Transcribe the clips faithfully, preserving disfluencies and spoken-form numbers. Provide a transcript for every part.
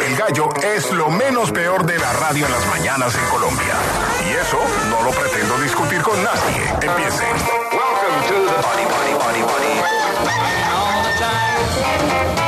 del Gallo es lo menos peor de la radio en las mañanas en Colombia. Y eso no lo pretendo discutir con nadie. Empiece. Welcome to the Body, Body, Body, Body. All the time.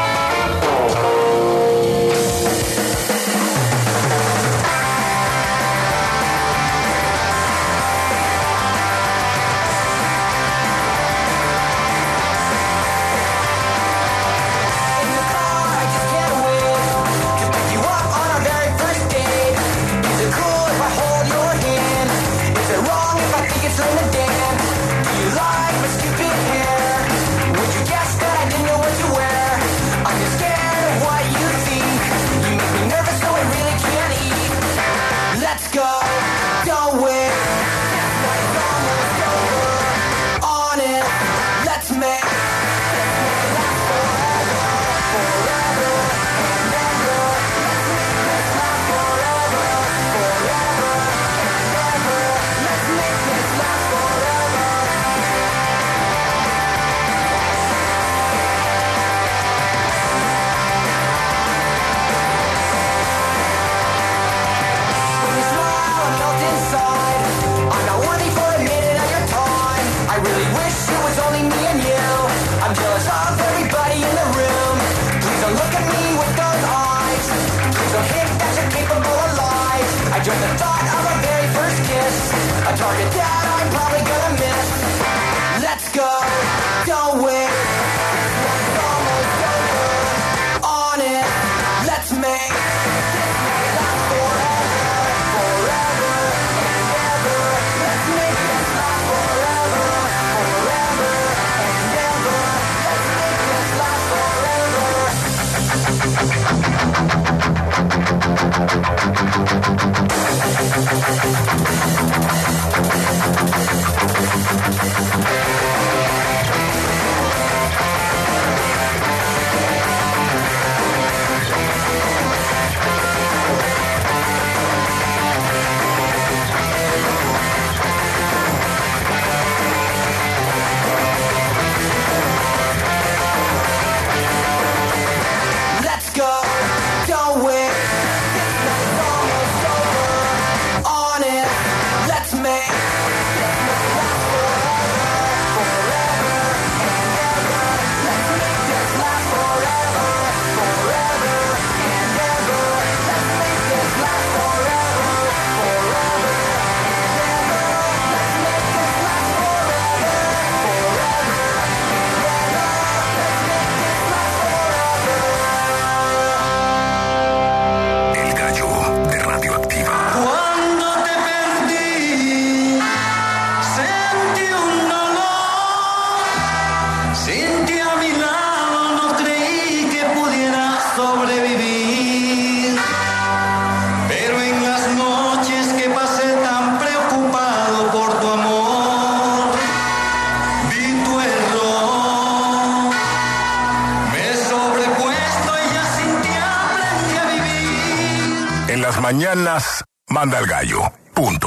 Mañanas manda el gallo. Punto.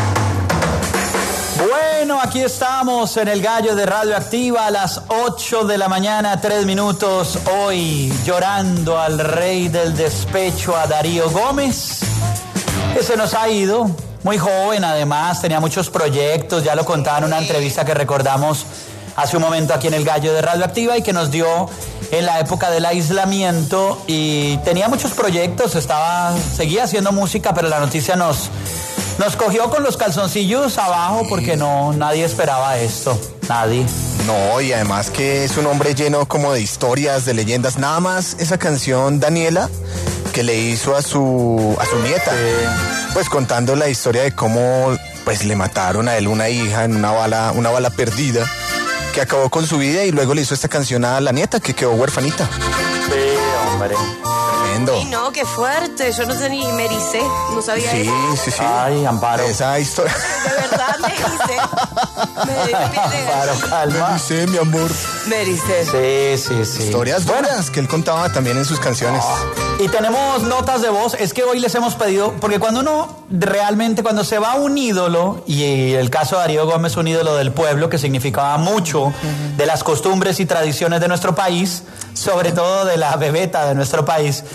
Bueno, aquí estamos en el Gallo de Radioactiva a las ocho de la mañana, tres minutos. Hoy llorando al rey del despecho, a Darío Gómez, que se nos ha ido. Muy joven, además, tenía muchos proyectos. Ya lo contaba en una entrevista que recordamos hace un momento aquí en el Gallo de Radioactiva y que nos dio en la época del aislamiento, y tenía muchos proyectos, estaba, seguía haciendo música, pero la noticia nos, nos cogió con los calzoncillos abajo porque no, nadie esperaba esto, nadie. No, y además que es un hombre lleno como de historias, de leyendas, nada más esa canción Daniela que le hizo a su, a su nieta, sí. Pues contando la historia de cómo pues le mataron a él una hija en una bala, una bala perdida, que acabó con su vida, y luego le hizo esta canción a la nieta que quedó huerfanita. Sí, hombre. Tremendo. Ay, no, qué fuerte. Yo no tenía, me ericé, no sabía sí, eso. Sí, sí, sí. Ay, Amparo. Esa historia. De verdad me ericé. Me Amparo, calma. Me ericé, mi amor. Me ericé. Sí, sí, sí. Historias buenas que él contaba también en sus canciones. Oh. Y tenemos notas de voz. Es que hoy les hemos pedido, porque cuando uno realmente, cuando se va un ídolo, y el caso de Darío Gómez, un ídolo del pueblo que significaba mucho uh-huh. de las costumbres y tradiciones de nuestro país, sobre todo de la bebeta de nuestro país,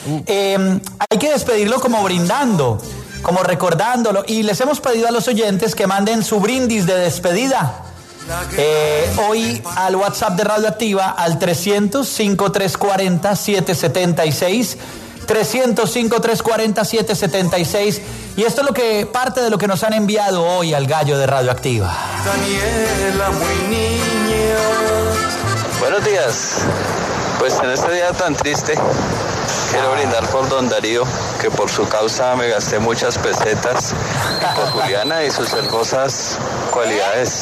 Eh, hay que despedirlo como brindando, como recordándolo. Y les hemos pedido a los oyentes que manden su brindis de despedida. Eh, hoy al WhatsApp de Radioactiva al trescientos, cincuenta y tres cuarenta, setecientos setenta y seis. trescientos, cincuenta y tres cuarenta, setecientos setenta y seis. Y esto es lo que, parte de lo que nos han enviado hoy al gallo de Radioactiva. Daniela, muy niña. Buenos días. Pues en este día tan triste, quiero brindar por don Darío, que por su causa me gasté muchas pesetas, y por Juliana y sus hermosas cualidades.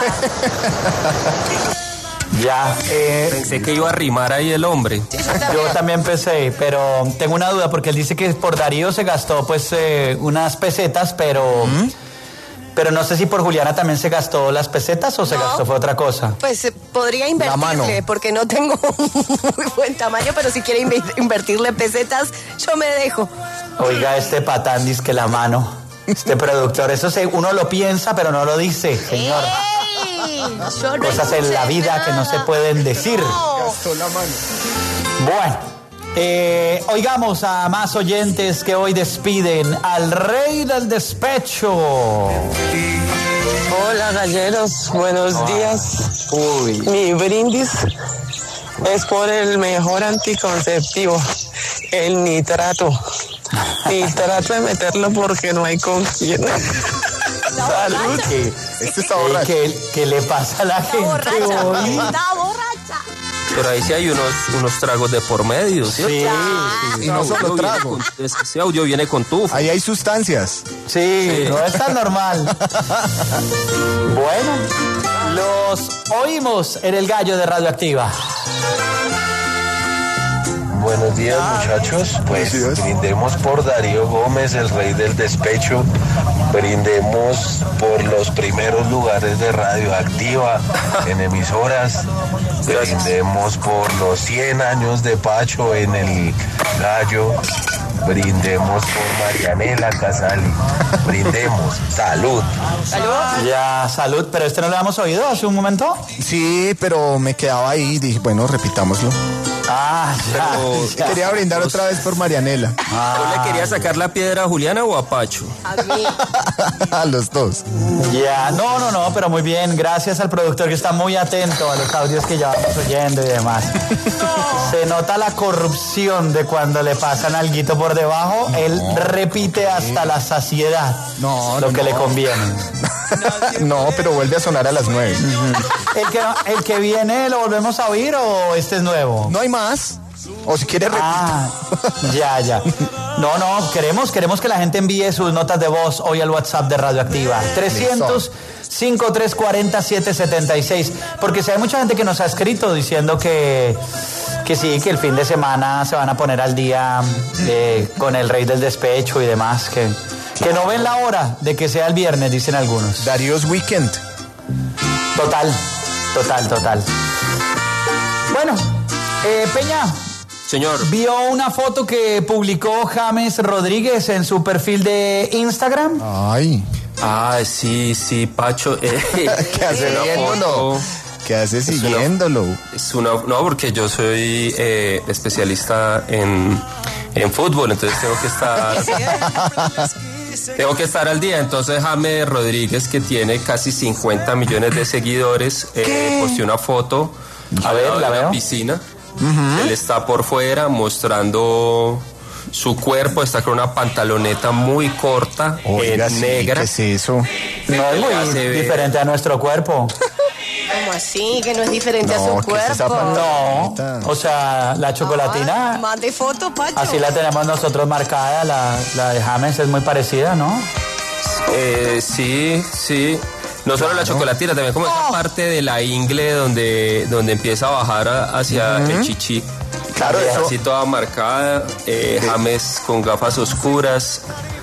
Ya, eh, Pensé que iba a rimar ahí el hombre. yo también pensé, pero tengo una duda porque él dice que por Darío se gastó pues eh, unas pesetas, pero ¿Mm? pero no sé si por Juliana también se gastó las pesetas o se No. gastó fue otra cosa. Pues eh, podría invertirle, porque no tengo un muy buen tamaño, pero si quiere inve- invertirle pesetas, yo me dejo. Oiga, este patán dice que la mano, este productor, eso se, uno lo piensa pero no lo dice, señor. ¡Ey! Yo no Cosas en la vida nada. que no se pueden decir. No. Bueno, eh, oigamos a más oyentes que hoy despiden al rey del despecho. Hola galleros, buenos días. Uy. Mi brindis es por el mejor anticonceptivo, el nitrato. Y trato de meterlo porque no hay con quién. Salud. ¿Qué, Este está eh, borracho. ¿qué, qué le pasa a la Está gente borracha, hoy? está borracha. Pero ahí sí hay unos, unos tragos de por medio, ¿cierto? Sí, Y no solo Audio viene trago. con- ese- ese audio viene con tufo. Ahí hay sustancias. sí, no es tan normal. Bueno, los oímos en el gallo de Radioactiva. Buenos días, muchachos. Pues Buenos días. brindemos por Darío Gómez, el rey del despecho. Brindemos por los primeros lugares de Radioactiva en emisoras. Brindemos por los cien años de Pacho en el gallo. Brindemos por Marianela Casali. Brindemos. Salud. Ya, salud, pero este no lo habíamos oído hace un momento. Sí, pero me quedaba ahí y dije, bueno, repitámoslo. Ah, ya. Pero- ya. Quería brindar otra vez por Marianela. ¿Yo le quería sacar la piedra a Juliana o a Pacho? A mí. A los dos. Ya, no, no, no, pero muy bien. Gracias al productor que está muy atento a los audios que ya vamos oyendo y demás. Se nota la corrupción de cuando le pasan alguito por debajo. Él repite hasta la saciedad No, lo no, que le no. conviene. No, pero vuelve a sonar a las nueve. ¿El que, el que viene lo volvemos a oír o este es nuevo? No hay más. O si quiere repetir. Ah, ya, ya. No, no, queremos, queremos que la gente envíe sus notas de voz hoy al WhatsApp de Radioactiva. trescientos, cincuenta y tres cuarenta, setecientos setenta y seis. Porque si hay mucha gente que nos ha escrito diciendo que, que sí, que el fin de semana se van a poner al día eh, con el rey del despecho y demás. Que, que no ven la hora de que sea el viernes, dicen algunos. Darío's Weekend. Total, total, total. Bueno, eh, Peña. Señor, ¿Vio una foto que publicó James Rodríguez en su perfil de Instagram? Ay. ah, sí, sí, Pacho. eh, ¿Qué hace una viéndolo? foto. ¿Qué hace Es una- siguiéndolo? Es una, no, porque yo soy eh, especialista en, en fútbol, entonces tengo que estar tengo que estar al día. Entonces James Rodríguez, que tiene casi cincuenta millones de seguidores, eh, posteó una foto A al ver, lado la de veo. una piscina. Él está por fuera mostrando su cuerpo, está con una pantaloneta muy corta, Oiga, eh, sí, negra. ¿qué es eso? No es Le muy hace ver- diferente a nuestro cuerpo. ¿Cómo así? Que no es diferente a No, su ¿qué es esa cuerpo. No, o sea, la Ah, chocolatina, mande foto, Pacho. así la tenemos nosotros marcada, la, la de James es muy parecida, ¿no? Eh, sí, sí. No solo la chocolatina, también como esa parte de la ingle donde, donde empieza a bajar a- hacia el chichi. Claro, eso. Así toda marcada, eh, James con gafas oscuras.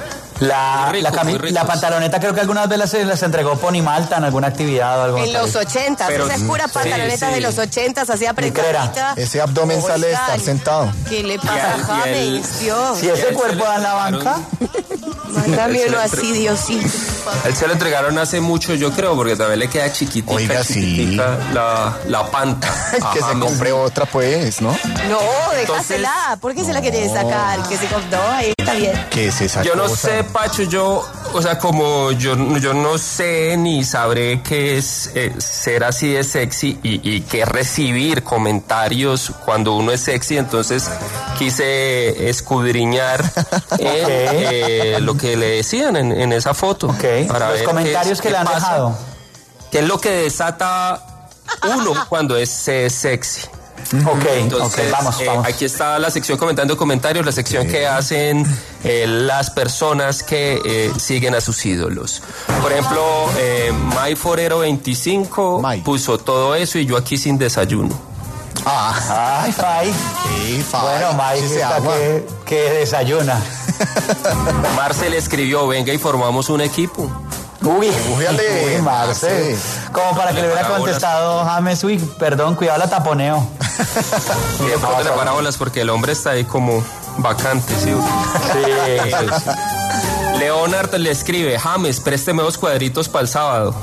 La, Muy rico, la, cami- muy rico. la pantaloneta creo que algunas veces las, las entregó Pony Malta en alguna actividad o algo En los así. ochentas, Pero- esas puras sí, pantalonetas sí. de los ochentas, así apretadita. Ese abdomen sale de estar Oigan, sentado. ¿Qué le Y pasa el- a y el- James? Dios. Si ese Ya se cuerpo le da en la entregaron- banca, Mándame se uno le así, entre- Diosito. Él se lo entregaron hace mucho, yo creo, porque también le queda chiquitica, Oiga, chiquitica sí. la, la panta. Que se compre otra, pues, ¿no? No, déjasela. Entonces, ¿Por qué se la quiere sacar? Que se compró, ahí está bien. ¿Qué es esa Yo no cosa? sé, Pacho, yo, o sea, como yo, yo no sé ni sabré qué es eh, ser así de sexy y, y qué recibir comentarios cuando uno es sexy, entonces quise escudriñar en, eh, lo que le decían en, en esa foto. Ok, para los ver comentarios qué- que le qué han pasa, dejado. ¿Qué es lo que desata uno cuando es, se es sexy? Ok, Entonces, ok, vamos, eh, vamos. aquí está la sección comentando comentarios, la sección que hacen eh, las personas que eh, siguen a sus ídolos. Por ejemplo, eh, My Forero veinticinco May. puso todo eso y yo aquí sin desayuno. Ah, Ay, Fay. sí, fa- Bueno, Mike échese está agua. que, que desayuna. Marcel escribió, venga y formamos un equipo. Uy, Újale, uy, Marce. Marce. Como para que le hubiera Parábolas. contestado James, uy, perdón, cuidado, la taponeo. Y de pronto le parábolas porque el hombre está ahí como vacante, ¿sí? Sí. Leonard le escribe, James, présteme dos cuadritos para el sábado.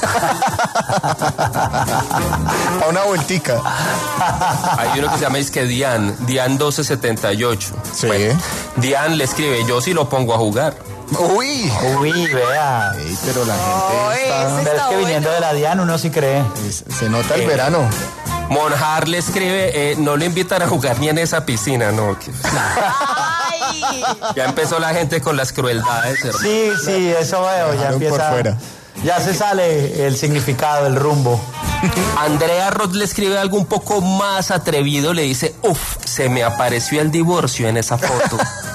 A una vueltica. Hay uno que se llama es que Dian, Dian doce setenta y ocho. Sí. Dian le escribe, yo sí lo pongo a jugar. Uy. Uy, vea. Ey, pero la gente Ay, está... ese Pero es está que viniendo bueno. de la Diana uno sí cree. es- Se nota el verano. Monjar le escribe, eh, no le invitan a jugar ni en esa piscina, no. que- Ay. Ya empezó la gente con las crueldades, hermano. Sí, sí, eso veo, ya Dejaron por empieza. fuera. Ya se sale el significado, el rumbo. Andrea Roth le escribe algo un poco más atrevido, le dice, uff, se me apareció el divorcio en esa foto.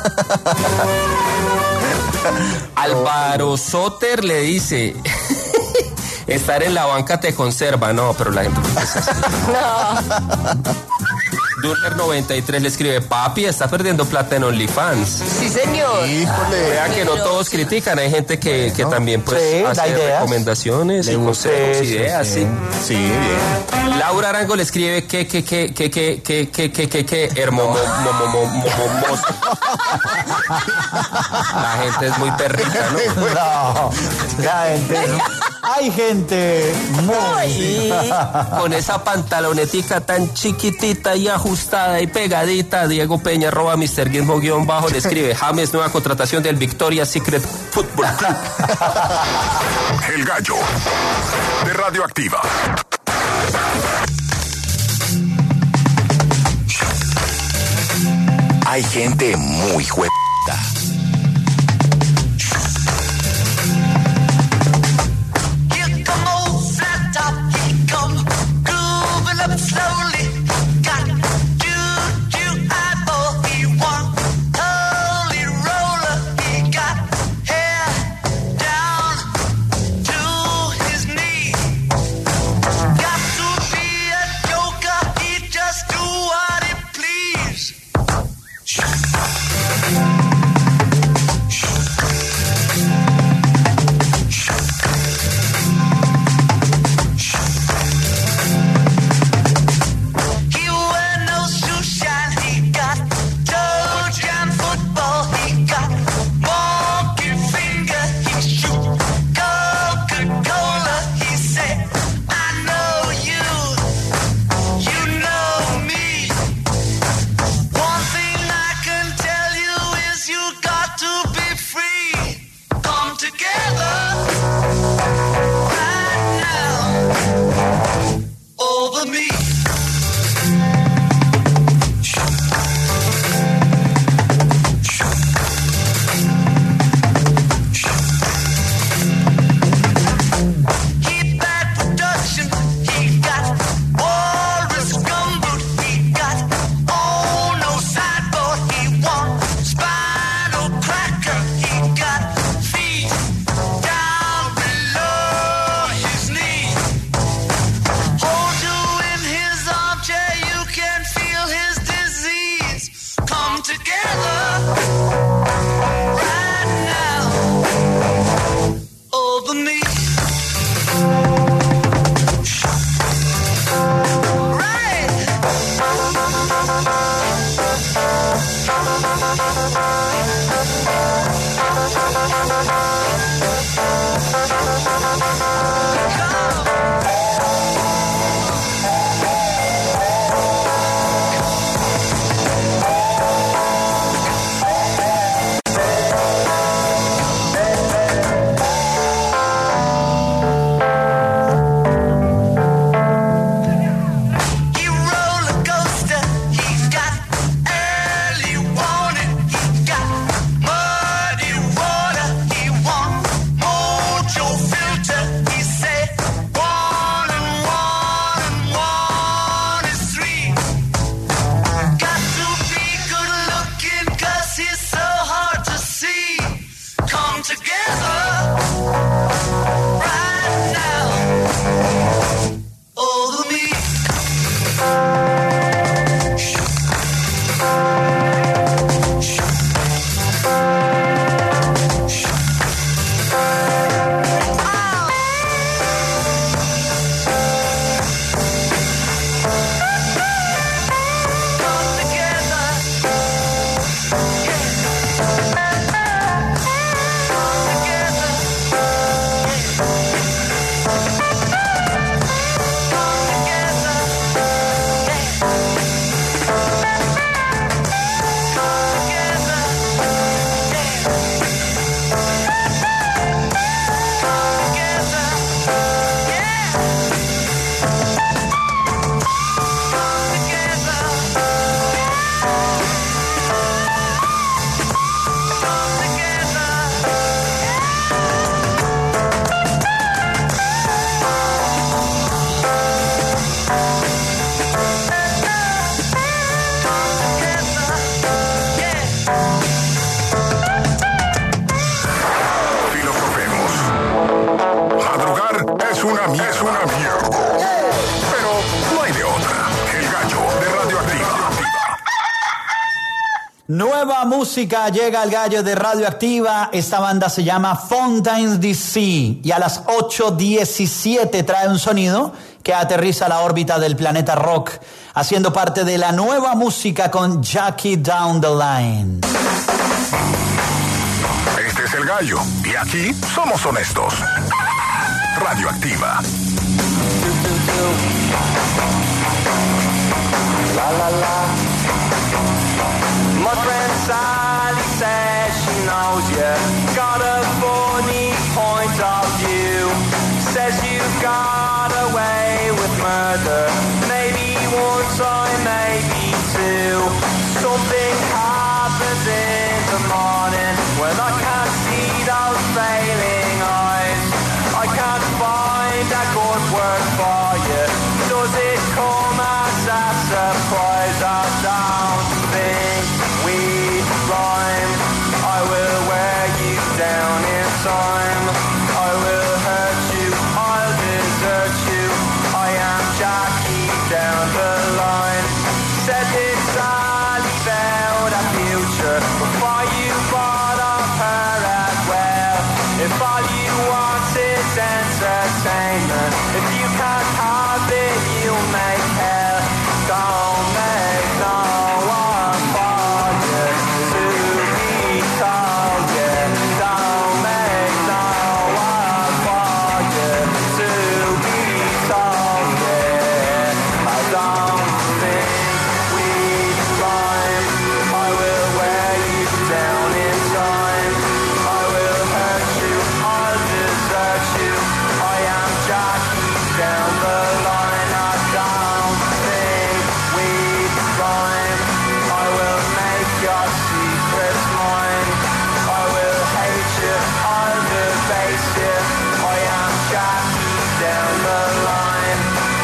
Álvaro Soter le dice, estar en la banca te conserva, no, pero la gente no es así. Durner noventa y tres le escribe, papi, está perdiendo plata en OnlyFans. Sí, señor. Híjole. Vean que no Pero- todos critican, hay gente que, que también pues Sí, da hace ideas. recomendaciones y Le consejos, gusta, sí, ideas, sí. Sí, bien. Laura Arango le escribe que, que, que, que, que, que, que, que, que, que, hermomo, mo, mo, mo, mo, mo, mozo. La gente es muy perrita, ¿no? No, la gente. Hay gente muy. Y con esa pantalonetica tan chiquitita y ajustada y pegadita, Diego Peña, arroba mister Gizmo guión bajo, le escribe, James, nueva contratación del Victoria Secret Football Club. El gallo de Radioactiva. Hay gente muy juega. Here come old flat top, he come grooving up slowly. Got juju eyeball, he one holy roller. He got hair down to his knee. Got to be a joker, he just do what he please. He wear no shoe shine, he got toe jam football, he got monkey finger, he shoot Coca-Cola, he say, I know you, you know me. One thing I can tell you is you got to be free. Come together right now over me. Nueva música llega al gallo de Radioactiva. Esta banda se llama Fontaines D C y a las ocho diecisiete trae un sonido que aterriza a la órbita del planeta rock, haciendo parte de la nueva música con Jackie Down the Line. Este es el gallo y aquí somos honestos. Radioactiva. La la la. My friend Sally says she knows you got a funny point of view. Says you got away with murder, maybe one time, maybe two. Something happens in the morning when I can't see those failing eyes. I can't find a good word for you. Does it come as a surprise? I don't think we rhyme. I will wear you down in time. I will hurt you, I'll desert you. I am Jackie down the line. Said it's all about a future before you bought off her as well. If all you want is entertainment, if you can't have it, you'll make hell. Don't make no one for you to be told, yeah. Don't make no one for you to be told, yeah. I don't think we rhyme. I will wear you down in time. I will hurt you, I'll desert you. I am Jackie down the line. I don't think we rhyme. I will make your secrets mine. I will hate you, I'll debase you. I am Jackie down the line.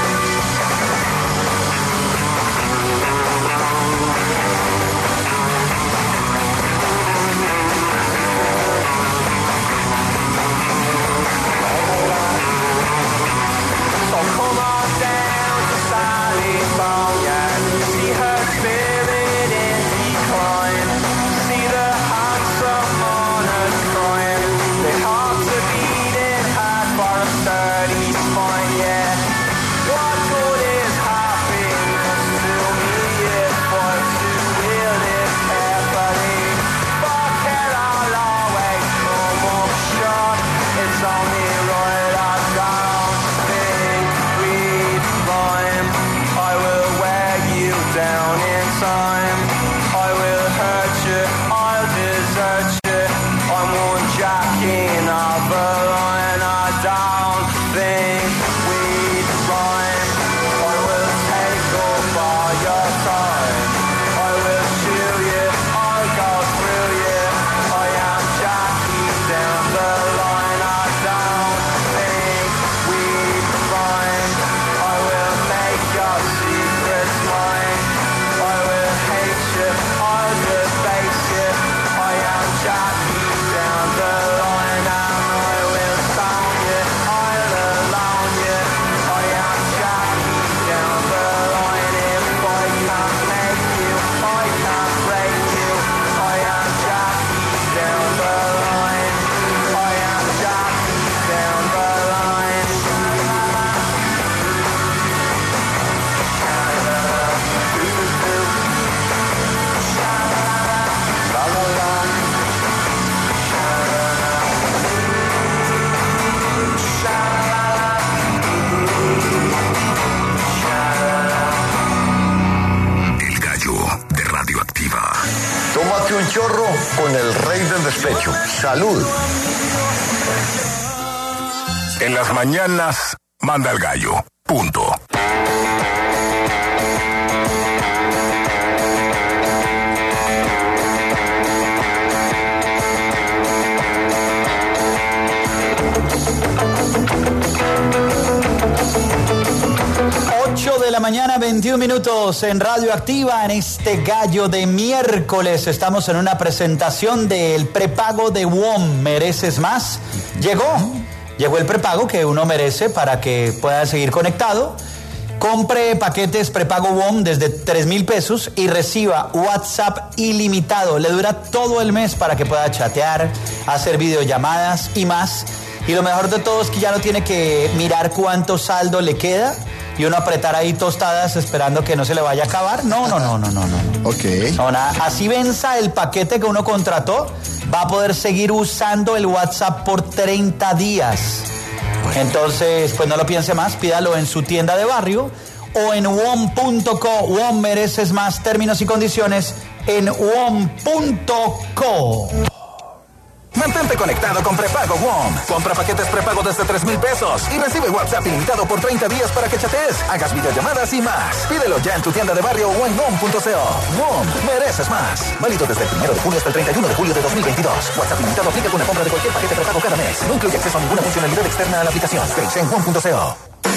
So come on down to Sally's Boneyard. See her spirit in decline. See the handsome mourners crying. They have to beat it hard for a sturdy spine, yeah. What good is happiness to me if I'm to wield it carefully? Fuck it, I'll always come up short. It's only right I don't think we'd rhyme. I will wear you down in time. I will hurt you, I'll desert you. I'm one jacking of a line. I don't think we'd rhyme. I will take up all your time. I will shoot you, I'll go through you. I am Jackie down the line. I don't think we'd rhyme. I will make your secrets mine. I will hate you, I'll debase you. I am Jackie down the line. And I will sound you, I'll alone you. I am Jackie down the line. If I can't make you, I can't break you. I am Jackie down the line. I am Jackie down the line. La la la. El gallo de Radioactiva. Tómate un chorro con el rey del despecho. Salud. En las mañanas, manda el gallo. Punto. ocho de la mañana, veintiún minutos en Radioactiva. En este gallo de miércoles estamos en una presentación del prepago de W O M. ¿Mereces más? Llegó, llegó el prepago que uno merece para que pueda seguir conectado Compre paquetes prepago W O M desde tres mil pesos y reciba WhatsApp ilimitado. Le dura todo el mes para que pueda chatear, hacer videollamadas y más. Y lo mejor de todo es que ya no tiene que mirar cuánto saldo le queda y uno apretar ahí tostadas esperando que no se le vaya a acabar. No, no, no, no, no, no. Ok. No, nada. Así venza el paquete que uno contrató, va a poder seguir usando el WhatsApp por treinta días. Entonces, pues no lo piense más, pídalo en su tienda de barrio o en W O M punto co. W O M mereces más. Términos y condiciones en W O M punto co. Mantente conectado con prepago W O M. Compra paquetes prepago desde tres mil pesos y recibe WhatsApp ilimitado por treinta días para que chatees, hagas videollamadas y más. Pídelo ya en tu tienda de barrio o en W O M punto co. W O M, mereces más. Válido desde el primero de junio hasta el treinta y uno de julio de dos mil veintidós. WhatsApp ilimitado aplica con la compra de cualquier paquete prepago cada mes. No incluye acceso a ninguna funcionalidad externa a la aplicación. Crece en W O M punto co.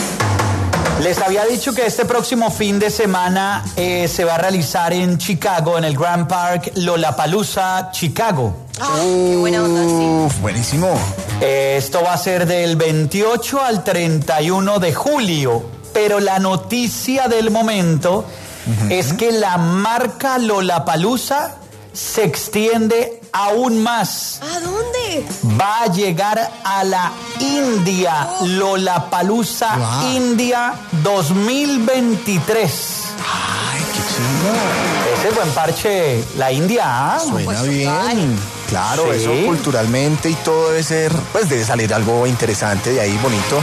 Les había dicho que este próximo fin de semana eh, se va a realizar en Chicago, en el Grand Park Lollapalooza Chicago. Oh, qué buena onda, sí. Uf, buenísimo. Eh, esto va a ser del veintiocho al treinta y uno de julio, pero la noticia del momento uh-huh. es que la marca Lollapalooza se extiende aún más. ¿A dónde? Va a llegar a la India, oh. Lollapalooza wow. India dos mil veintitrés. Ay, qué chido. Ese buen parche, la India. ¿Ah? Suena pues, bien. ay. Claro, sí. eso culturalmente y todo debe ser, pues debe salir algo interesante de ahí, bonito.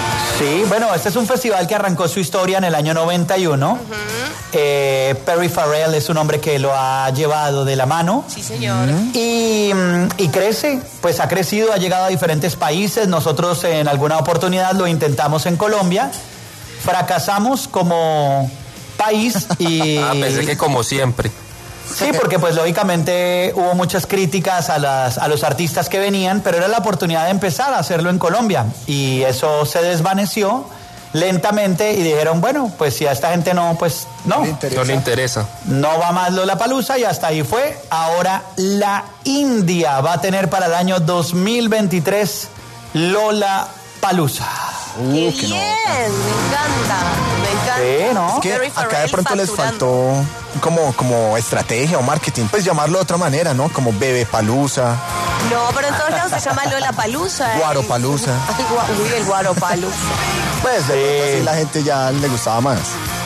Sí, bueno, este es un festival que arrancó su historia en el año noventa y uno. Uh-huh. eh, Perry Farrell es un hombre que lo ha llevado de la mano. Sí, señor. Uh-huh. Y, y crece, pues ha crecido, ha llegado a diferentes países. Nosotros en alguna oportunidad lo intentamos en Colombia. Fracasamos como país y... Ah, pensé que como siempre. Sí, porque pues lógicamente hubo muchas críticas a, las, a los artistas que venían, pero era la oportunidad de empezar a hacerlo en Colombia y eso se desvaneció lentamente y dijeron, bueno, pues si a esta gente no, pues no. No le interesa. No va más Lollapalooza y hasta ahí fue. Ahora la India va a tener para el año dos mil veintitrés Lollapalooza. Uh, ¡Qué que bien! no. Me encanta, me encanta. Sí, ¿no? Es que acá de pronto les faltó como, como estrategia o marketing, pues llamarlo de otra manera, ¿no? Como Bebepalooza. No, pero en todos lados se llama Lollapalooza. ¿eh? Guaropalooza. Uy, el Guaropalooza. Pues de sí. La gente ya le gustaba más.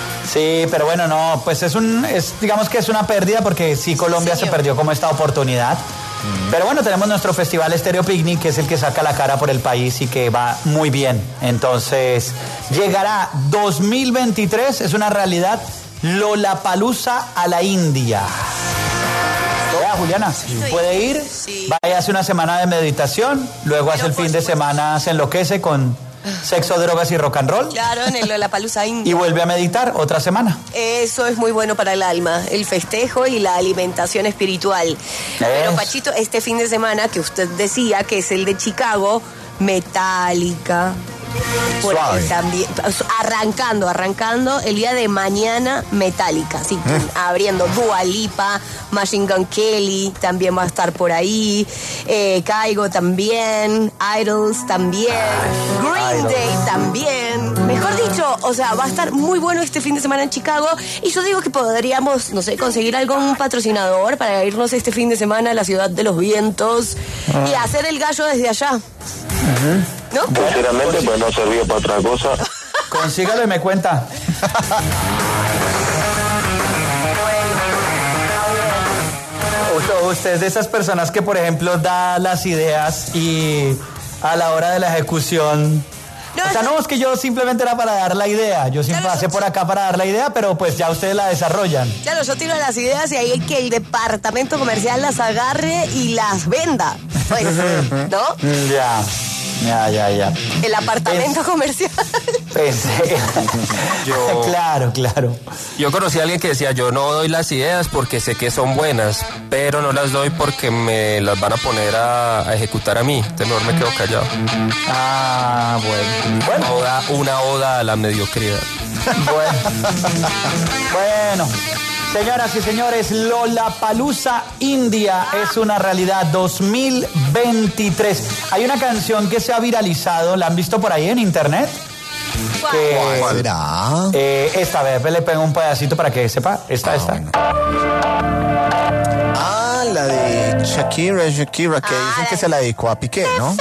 Sí, pero bueno, no, pues es un, es, digamos que es una pérdida porque sí, Colombia sí, se perdió como esta oportunidad. Mm. Pero bueno, tenemos nuestro festival Estéreo Picnic, que es el que saca la cara por el país y que va muy bien. Entonces, llegará dos mil veintitrés, es una realidad, Lollapalooza a la India. Vea, Juliana, sí. puede ir, sí. vaya a hacer una semana de meditación, luego pero hace el fin supuesto. de semana, se enloquece con sexo, drogas y rock and roll. Claro, en el Lollapalooza India. Y vuelve a meditar otra semana. Eso es muy bueno para el alma, el festejo y la alimentación espiritual. Es. Pero Pachito, este fin de semana que usted decía que es el de Chicago, Metallica. Suave. También, arrancando, arrancando el día de mañana Metallica, así que mm. abriendo Dua Lipa, Machine Gun Kelly también va a estar por ahí, eh, Kygo también, Idols también, Green Idols. Day también, mejor dicho, o sea, va a estar muy bueno este fin de semana en Chicago y yo digo que podríamos, no sé, conseguir algún patrocinador para irnos este fin de semana a la ciudad de los vientos ah. y hacer el gallo desde allá. Uh-huh. ¿No? Sinceramente, pues no servía para otra cosa. Consígalo y me cuenta. Usted es de esas personas que, por ejemplo, da las ideas y a la hora de la ejecución... No, o sea, no, es que yo simplemente era para dar la idea. Yo siempre claro, pasé por acá para dar la idea, pero pues ya ustedes la desarrollan. Claro, yo tiro las ideas y ahí hay que el departamento comercial las agarre y las venda. Pues, ¿no? Ya. Ya, ya, ya. El apartamento Pens- comercial. Pensé. Yo, claro, claro. Yo conocí a alguien que decía, yo no doy las ideas porque sé que son buenas, pero no las doy porque me las van a poner a, a ejecutar a mí. Entonces mejor me quedo callado. Ah, bueno. Bueno. Una oda, una oda a la mediocridad. Bueno. Bueno. Señoras y señores, Lollapalooza India es una realidad dos mil veintitrés. Hay una canción que se ha viralizado, ¿la han visto por ahí en internet? Que, ¿Cuál será? Eh, esta vez le pego un pedacito para que sepa. Esta, Ah, esta. bueno. Ah, la de Shakira, Shakira, que Ah, dicen que la- se la dedicó a Piqué, ¿no?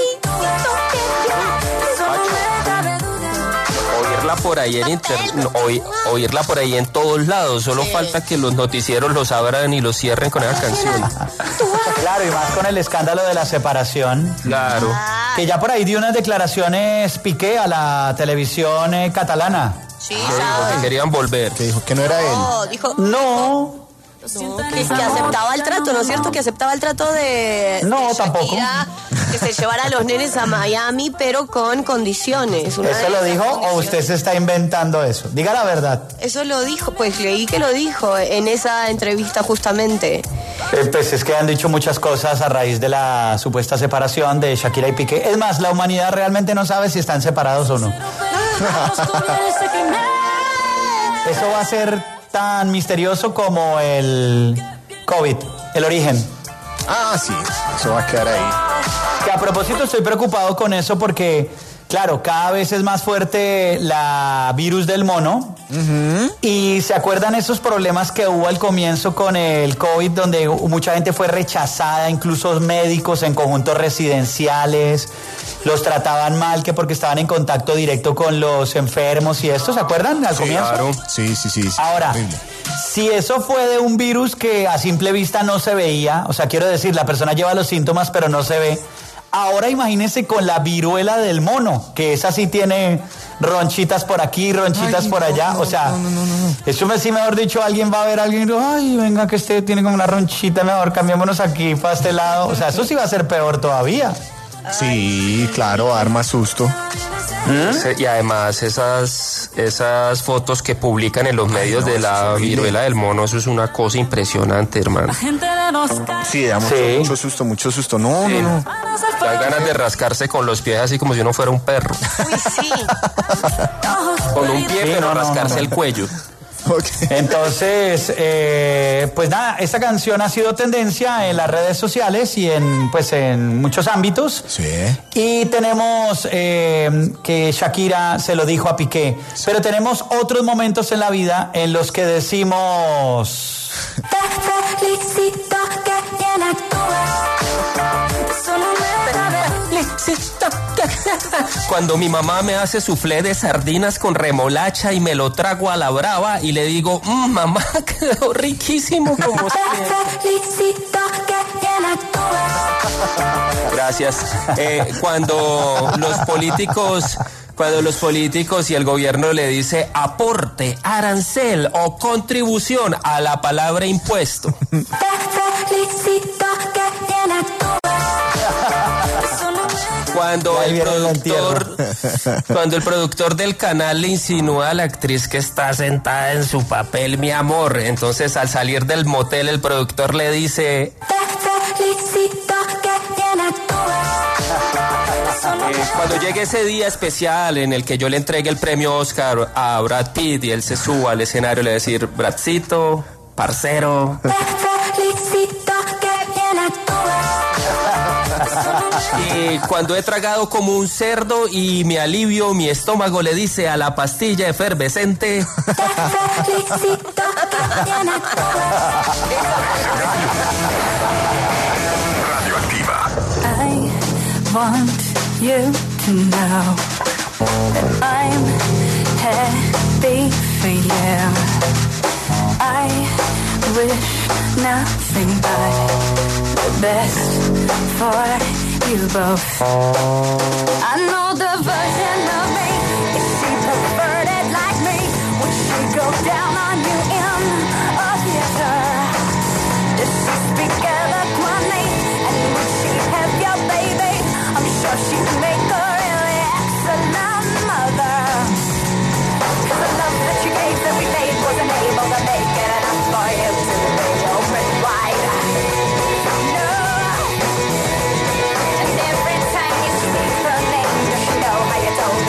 Oírla por ahí en internet, oírla por ahí en todos lados. Solo Sí. falta que los noticieros los abran y los cierren con esa canción. Claro, y más con el escándalo de la separación. Claro. Que ya por ahí dio unas declaraciones Piqué a la televisión eh, catalana. Sí, Que ¿sabes? querían volver. Que dijo que no era él. No, dijo No, no, que, que aceptaba el trato, ¿no es cierto? Que aceptaba el trato de, No, de tampoco. Shakira, que se llevara a los nenes a Miami, pero con condiciones. Una de ¿eso lo esas dijo o condiciones- usted se está inventando eso? Diga la verdad. Eso lo dijo, pues leí que lo dijo en esa entrevista justamente. Eh, pues es que han dicho muchas cosas a raíz de la supuesta separación de Shakira y Piqué. Es más, la humanidad realmente no sabe si están separados o no. Eso va a ser tan misterioso como el COVID, el origen. Ah, sí, eso va a quedar ahí. Que a propósito estoy preocupado con eso porque, claro, cada vez es más fuerte la virus del mono. Y se acuerdan esos problemas que hubo al comienzo con el COVID, donde mucha gente fue rechazada, incluso médicos en conjuntos residenciales, los trataban mal que porque estaban en contacto directo con los enfermos y esto, ¿se acuerdan al comienzo? Claro. Sí, sí, sí. sí. Ahora, Horrible. si eso fue de un virus que a simple vista no se veía, o sea, quiero decir, la persona lleva los síntomas pero no se ve, ahora imagínense con la viruela del mono, que esa sí tiene ronchitas por aquí, ronchitas Ay, por no, allá, no, o sea, no, no, no, no. eso me sí, mejor dicho, alguien va a ver a alguien y dice, ay, venga que este tiene como una ronchita, mejor cambiémonos aquí para este lado, o sea, eso sí va a ser peor todavía. Sí, claro, arma susto. Se- Y además esas, esas fotos que publican en los medios no, de eso es la horrible. viruela del mono, eso es una cosa impresionante, hermano. Sí, da mucho, Sí. mucho susto, mucho susto. No, Sí. no, no. Dan ganas de rascarse con los pies así como si uno fuera un perro. Uy, sí. Con un pie, Sí, pero no, no, rascarse no. el cuello. Ok. Entonces, eh, pues nada, esta canción ha sido tendencia en las redes sociales y en, pues, en muchos ámbitos. Sí. Y tenemos eh, que Shakira se lo dijo a Piqué, pero tenemos otros momentos en la vida en los que decimos... Te felicito que bien actúas. Solo me felicito que... Cuando mi mamá me hace soufflé de sardinas con remolacha y me lo trago a la brava y le digo, mmm, mamá, quedó riquísimo como Te siempre. felicito que bien actúas. Gracias. Eh, cuando los políticos, cuando los políticos y el gobierno le dice aporte, arancel o contribución a la palabra impuesto. Te felicito que bien actúas. Solo me Cuando Ahí el viene el productor, cuando el productor del canal le insinúa a la actriz que está sentada en su papel, mi amor, entonces al salir del motel el productor le dice, Te felicito que bien actúas. Solo eh, cuando llegue ese día especial en el que yo le entregue el premio Oscar a Brad Pitt y él se suba al escenario, le va a decir, Bradcito, parcero. Te felicito que bien actúas. Y cuando he tragado como un cerdo y me alivio, mi estómago le dice a la pastilla efervescente, Te felicito que bien actúas. Radioactiva. I want you to know that I'm happy for you. I wish nothing but the best for you both. I know the version of me, if she preferred it like me, would she go down on you in a theater? Does she speak eloquently, and would she have your baby? I'm sure she'd make a really excellent mother. 'Cause the love that you gave that we made wasn't able to make it enough for you to be open wide. No. And every time you speak her name, does she know how you told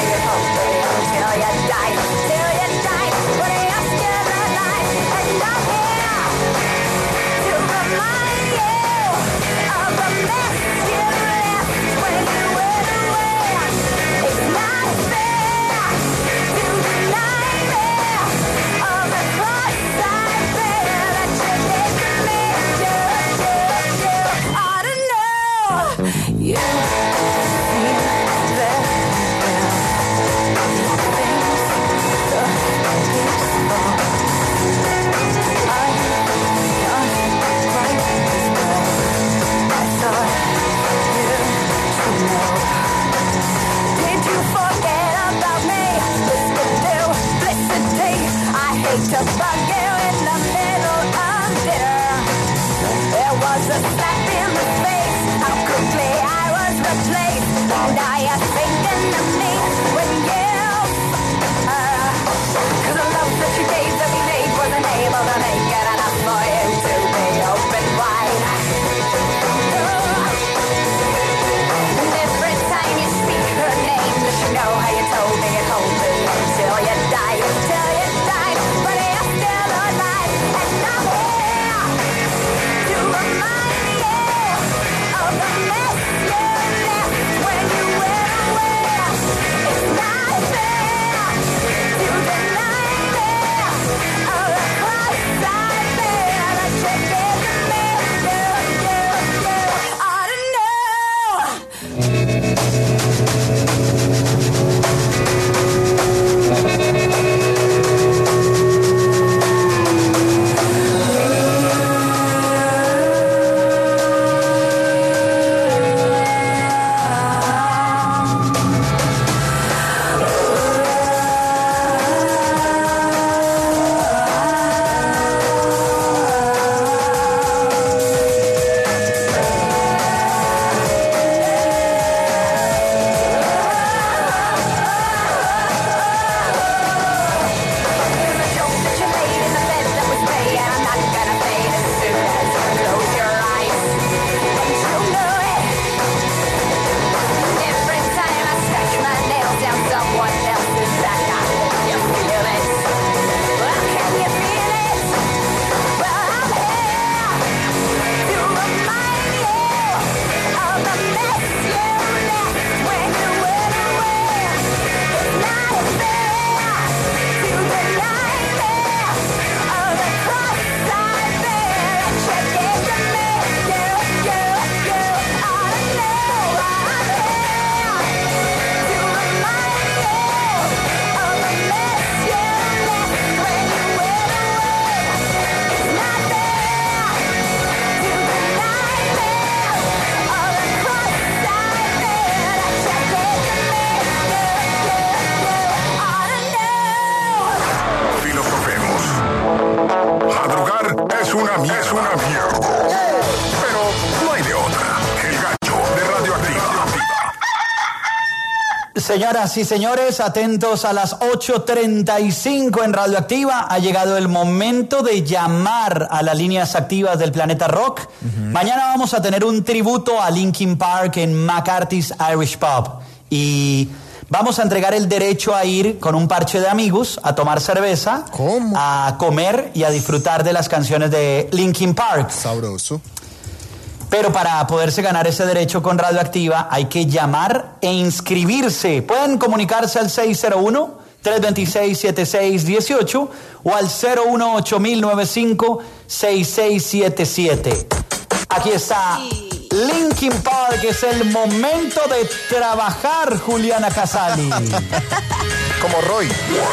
Señoras y señores, atentos a las ocho treinta y cinco en Radioactiva. Ha llegado el momento de llamar a las líneas activas del Planeta Rock. Uh-huh. Mañana vamos a tener un tributo a Linkin Park en McCarthy's Irish Pub. Y vamos a entregar el derecho a ir con un parche de amigos a tomar cerveza, ¿Cómo? a comer y a disfrutar de las canciones de Linkin Park. Sabroso. Pero para poderse ganar ese derecho con Radioactiva hay que llamar e inscribirse. Pueden comunicarse al seis cero uno, tres dos seis, siete seis uno ocho o al cero uno ocho nueve nueve cinco, seis seis siete siete. Aquí está Linkin Park, es el momento de trabajar, Juliana Casali. Como Roy.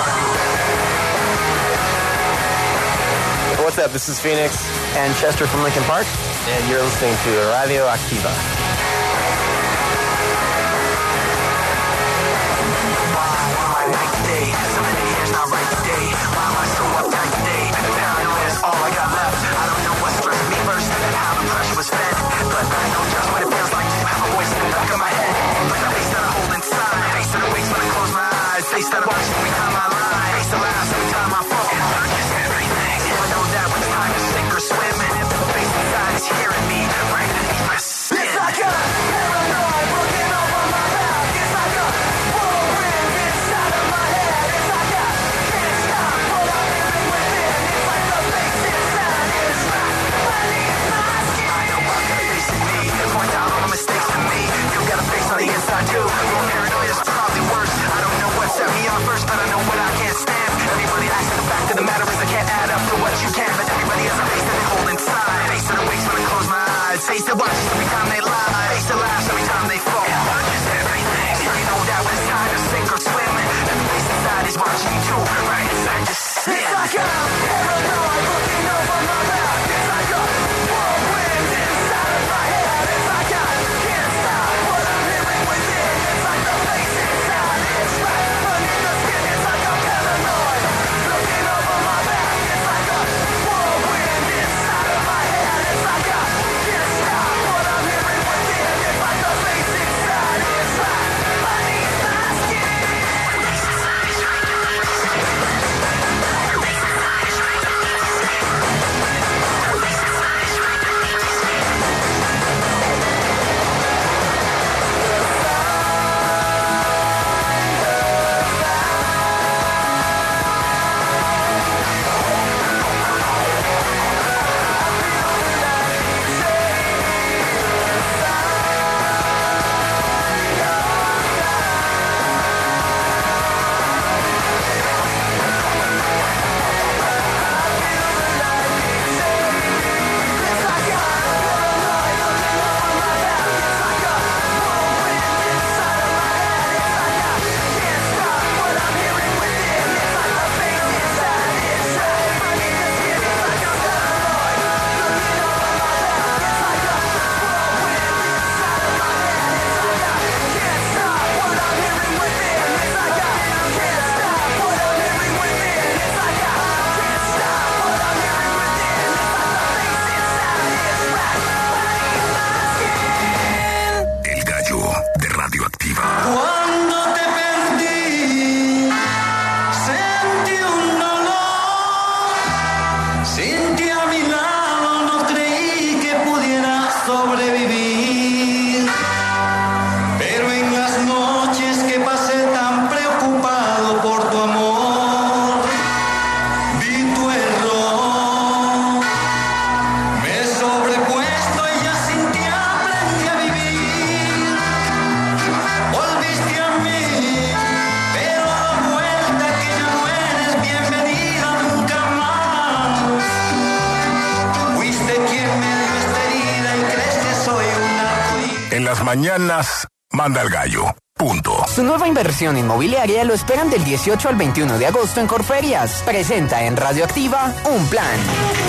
What's up? This is Phoenix and Chester from Linkin Park, and you're listening to Radioactiva. Las mañanas manda el gallo. Punto. Su nueva inversión inmobiliaria lo esperan del dieciocho al veintiuno de agosto en Corferias. Presenta en Radioactiva un plan.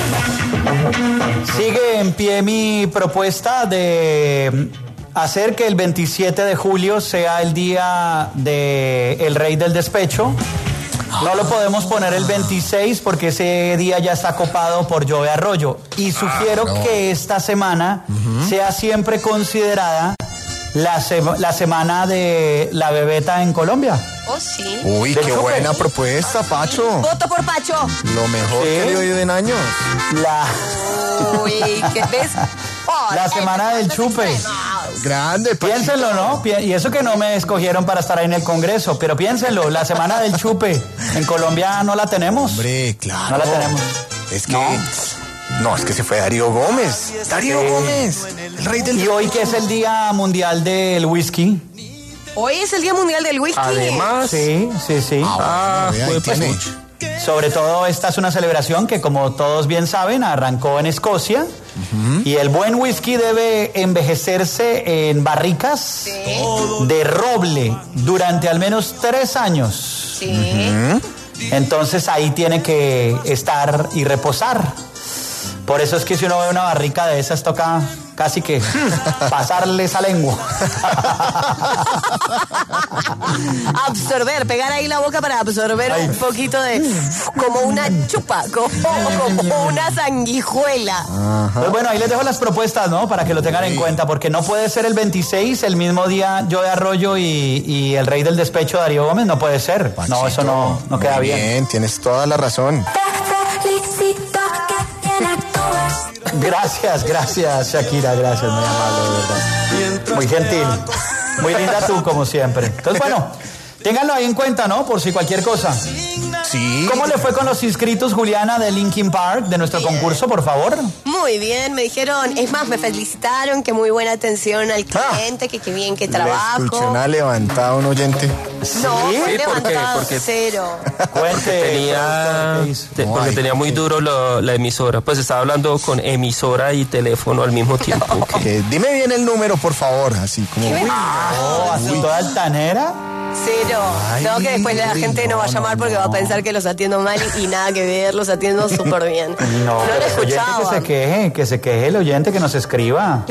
Sigue en pie mi propuesta de hacer que el veintisiete de julio sea el día del Rey del Despecho. No lo podemos poner el veintiséis porque ese día ya está copado por Joe Arroyo. Y sugiero ah, no. que esta semana uh-huh. sea siempre considerada la, se- la semana de la bebeta en Colombia. Oh, sí. Uy, Del qué chupe. buena propuesta, Pacho. Voto por Pacho. Lo mejor Sí. que le he oído en años. La, Uy, ¿qué ves? Oh, la eh, semana del chupe. Grande, Pacho. Piénsenlo, ¿no? Pi- Y eso que no me escogieron para estar ahí en el Congreso, pero piénsenlo, la semana del chupe en Colombia no la tenemos. Hombre, claro. No la tenemos. Es que... No. No, es que se fue Darío Gómez. Darío Sí. Gómez, el rey del... Y hoy que es el Día Mundial del Whisky. Hoy es el Día Mundial del Whisky. Además, Sí, sí, sí. Ah, vea, ahí pues, tiene. Sobre todo esta es una celebración que, como todos bien saben, arrancó en Escocia. Y el buen whisky debe envejecerse en barricas de roble durante al menos tres años. Sí. Entonces ahí tiene que estar y reposar. Por eso es que si uno ve una barrica de esas toca casi que pasarle esa lengua. Absorber, pegar ahí la boca para absorber un poquito de... Como una chupa, como, como una sanguijuela. Pues bueno, ahí les dejo las propuestas, ¿no? Para que lo tengan en cuenta, porque no puede ser el veintiséis, el mismo día yo de Arroyo y, y el rey del despecho, Darío Gómez, no puede ser. No, eso no, no queda Muy bien. bien, tienes toda la razón. Gracias, gracias, Shakira, gracias, muy amable, de verdad. Muy gentil. Muy linda tú, como siempre. Entonces, bueno, ténganlo ahí en cuenta, ¿no? Por si cualquier cosa. Sí. ¿Cómo le fue con los inscritos, Juliana, de Linkin Park, de nuestro concurso, por favor? Muy bien, me dijeron, es más, me felicitaron, que muy buena atención al cliente, que qué bien que Le escuché trabajo. una levantada a un oyente. No, Sí, fue porque- levantado porque- cero. Cuente. tenía, ¿qué hizo? te- porque Ay, tenía muy sí. duro lo- la emisora. Pues estaba hablando con emisora y teléfono al mismo tiempo. Eh, dime bien el número, por favor, así como... ¿Qué me- Oh, así toda altanera. Cero. Ay, no, que después la uy, gente no, va a no, llamar no, porque va a no. pensar que los atiendo mal y, y nada que ver, los atiendo súper bien. No, no pero lo ese oyente escuchaba. que se queje, que se queje el oyente, que nos escriba.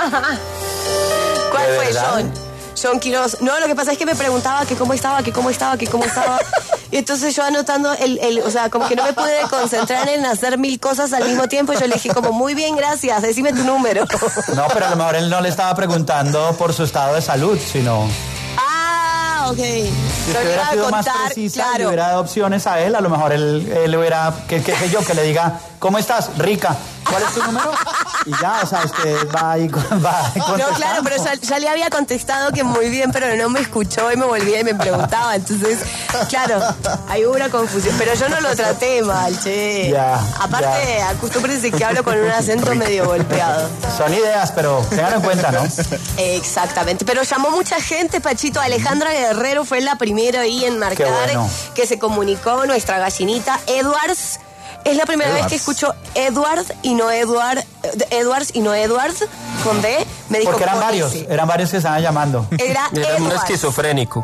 ¿Cuál ¿De fue, verdad? John? John Quiroz. No, lo que pasa es que me preguntaba que cómo estaba, que cómo estaba, que cómo estaba. Y entonces yo anotando el, el, o sea, como que no me pude concentrar en hacer mil cosas al mismo tiempo. Yo le dije como, muy bien, gracias, decime tu número. No, pero a lo mejor él no le estaba preguntando por su estado de salud, sino... Ah, ok. Si Yo usted le iba hubiera a sido más contar, precisa y claro. hubiera dado opciones a él, a lo mejor él, él hubiera, qué qué sé yo, que le diga, ¿cómo estás? Rica. ¿Cuál es tu número? Y ya, o sea, usted va ahí, con- va ahí No, contestando. claro, pero ya, ya le había contestado que muy bien, pero no me escuchó y me volvía y me preguntaba. Entonces, claro, ahí hubo una confusión. Pero yo no lo traté mal, che. Ya, Aparte, acostúmbrense que hablo con un acento medio golpeado. Son ideas, pero ténganlo en cuenta, ¿no? Exactamente. Pero llamó mucha gente, Pachito. Alejandra Guerrero fue la primera ahí en marcar, bueno. que se comunicó, nuestra gallinita. Edwards. Es la primera Edwards. vez que escucho Edward y no Edward, eh, Edwards y no Edwards, con D. Me dijo Porque eran con varios, S. eran varios que estaban llamando. Era Era un Edwards. esquizofrénico.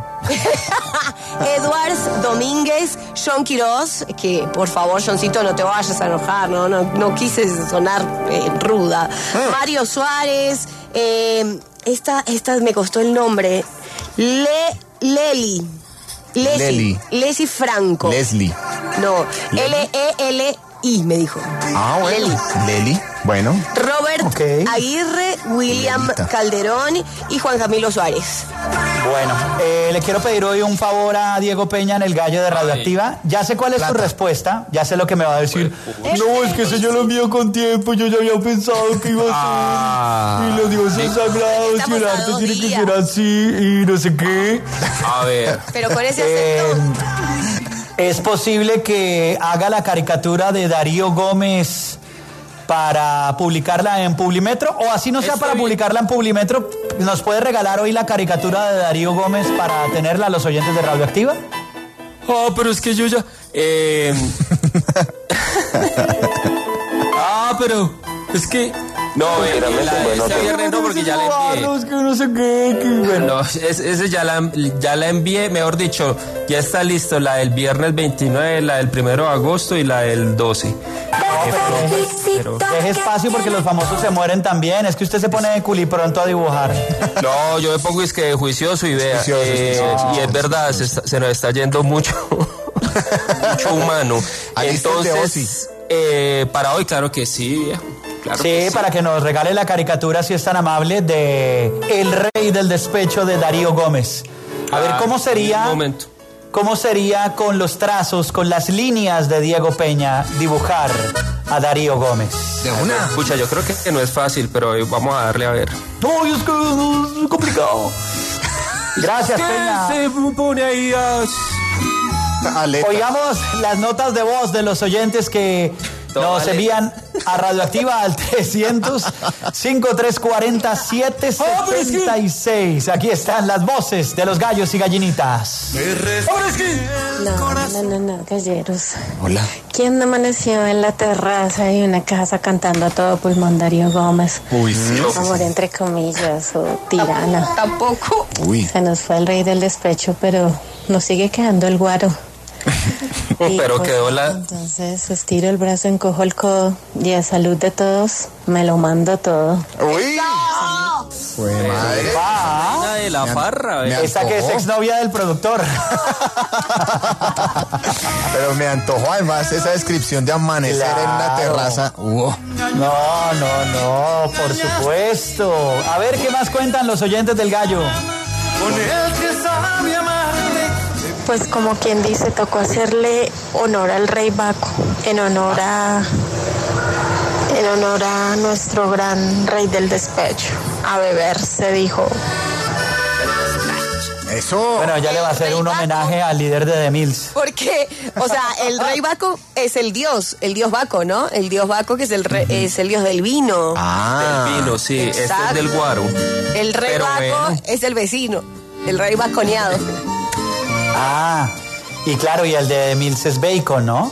Edwards Domínguez, John Quiroz, que por favor, Johncito, no te vayas a enojar, no, no, no quise sonar eh, ruda. Mario Suárez, eh, esta, esta me costó el nombre. Le, Leli. Leslie. Leli. Leslie Franco. Leslie. No, L E L I me dijo. Ah, bueno. Leli. Leli. Bueno. Robert Ok. Aguirre, William Lelita. Calderón y Juan Camilo Suárez. Bueno, eh, le quiero pedir hoy un favor a Diego Peña en el gallo de Radioactiva. Ya sé cuál es su respuesta, ya sé lo que me va a decir. No, es que eso yo lo envío con tiempo, yo ya había pensado que iba a ser. Y los dioses sagrados y Estamos el a arte dos tiene que días. ser así y no sé qué. A ver. Pero con ese Eh, acento. ¿Es posible que haga la caricatura de Darío Gómez para publicarla en Publimetro? O así no sea Está para bien. publicarla en Publimetro, ¿nos puede regalar hoy la caricatura de Darío Gómez para tenerla a los oyentes de Radioactiva? Ah, pero es que yo ya. Eh... ah, pero es que. No, eh, la de este viernes no, porque ya la envié. Es que no sé qué, que bueno. No, es- ese ya la, ya la envié, mejor dicho, ya está listo la del viernes veintinueve, la del primero de agosto y la del doce. Pero- Deje espacio porque los famosos se mueren también. Es que usted se pone de culipronto a dibujar. No, yo me pongo es que juicioso y vea. Juicioso, eh, juicioso. y es verdad, se, está- se nos está yendo mucho, mucho humano. Aliste el de Entonces, eh, para hoy, claro que sí, viejo. claro. Sí, que sí. para que nos regale la caricatura, si es tan amable, de El Rey del Despecho de Darío Gómez. A ver, ¿cómo sería? Un momento. ¿Cómo sería con los trazos, con las líneas de Diego Peña, dibujar a Darío Gómez? De una. Escucha, yo creo que, que no es fácil, pero vamos a darle a ver. No, es que es complicado. Gracias, Peña. Se pone ahí a... Aleta. Oigamos las notas de voz de los oyentes que nos Dale. envían a Radioactiva al trescientos, cincuenta y tres cuarenta, setenta setenta y seis. Aquí están las voces de los gallos y gallinitas. No, no, no, no, galleros. Hola. ¿Quién amaneció en la terraza de una casa cantando a todo pulmón Darío Gómez? Uy, sí. Amor entre comillas o tirana. Tampoco. Uy. Se nos fue el rey del despecho, pero nos sigue quedando el guaro. Y Pero pues, quedó la... Entonces estiro el brazo, encojo el codo y a salud de todos me lo mando todo. Uy. Fue madre. Ah, Una de la Me an- farra, me ¿eh? esa que es antojó. exnovia del productor. Pero me antojó además esa descripción de amanecer en una Claro. terraza. Wow. No, no, no, por supuesto. A ver qué más cuentan los oyentes del gallo. Pues como quien dice, tocó hacerle honor al rey Baco, en honor a, en honor a nuestro gran rey del despecho. A beber, se dijo. Eso. Bueno, ya le va a hacer un homenaje al líder de The Mills. Porque, o sea, el rey Baco es el dios, el dios Baco, ¿no? El dios Baco que es el re- es el dios del vino. Ah. Del vino, sí. Este es Exacto. del guaro. El rey Pero Baco bueno. es el vecino, el rey baconeado. Ah, y claro, y el de The Mills es Bacon, ¿no?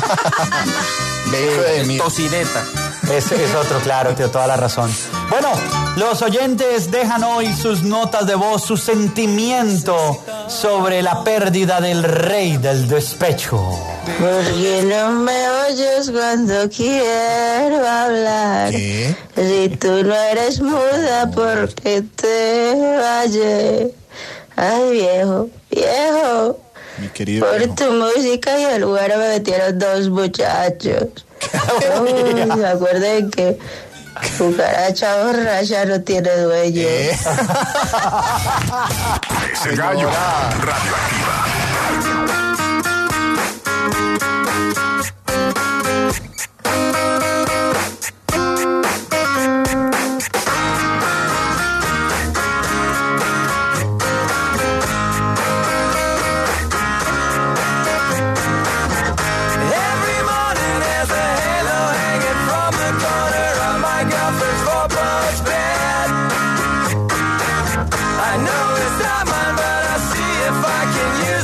Beso de mí. Tocineta. Es, es otro, claro, tiene toda la razón. Bueno, los oyentes dejan hoy sus notas de voz, su sentimiento sobre la pérdida del rey del despecho. ¿Por qué no me oyes cuando quiero hablar? ¿Qué? Si tú no eres muda, ¿por qué te vayas? Ay, viejo, viejo. Mi querido. Por viejo. tu música y el güero me metieron dos muchachos. Uy, me acuerden que cucaracha borracha no tiene dueño. ¿Eh? Es el gallo. Radioactiva. Every morning there's a halo hanging from the corner of my girlfriend's four-post bed. I know it's not mine, but I'll see if I can use